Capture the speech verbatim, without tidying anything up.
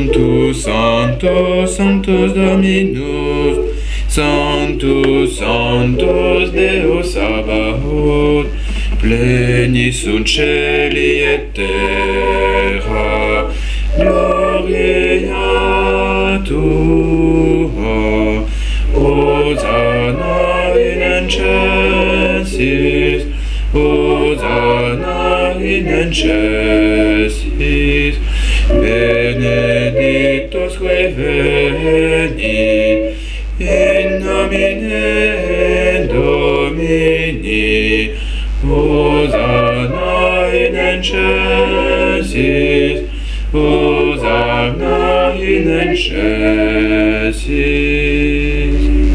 Sanctus, Sanctus, Sanctus Dominus, Sanctus, Sanctus Deus Sabaoth, plenis sunt celi et terra, gloria tua, Hosanna in excelsis, Hosanna in excelsis, benedictus que venit, in nomine Domini, Hosanna in excelsis, Hosanna in excelsis.